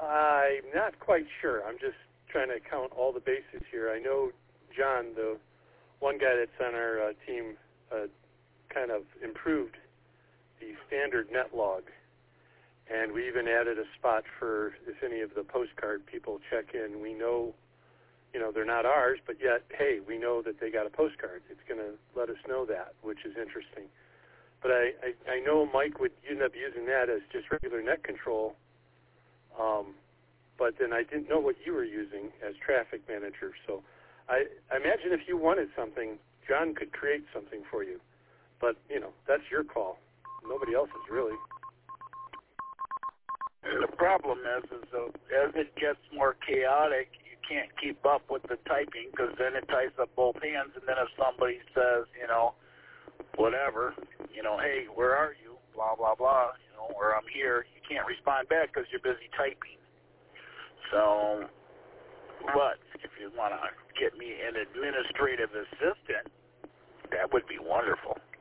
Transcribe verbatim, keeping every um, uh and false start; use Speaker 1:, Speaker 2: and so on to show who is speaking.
Speaker 1: I'm not quite sure. I'm just trying to count all the bases here. I know John, the one guy that's on our uh, team, uh, kind of improved the standard net log. And we even added a spot for if any of the postcard people check in, we know, you know, they're not ours, but yet, hey, we know that they got a postcard. It's going to let us know that, which is interesting. But I, I, I know Mike would end up using that as just regular net control, um, but then I didn't know what you were using as traffic manager. So I, I imagine if you wanted something, John could create something for you. But, you know, that's your call. Nobody else's, really.
Speaker 2: The problem is, is uh, as it gets more chaotic, you can't keep up with the typing because then it ties up both hands. And then if somebody says, you know, whatever, you know, hey, where are you? Blah, blah, blah, you know, or I'm here, you can't respond back because you're busy typing. So, but if you want to get me an administrative assistant, that would be wonderful.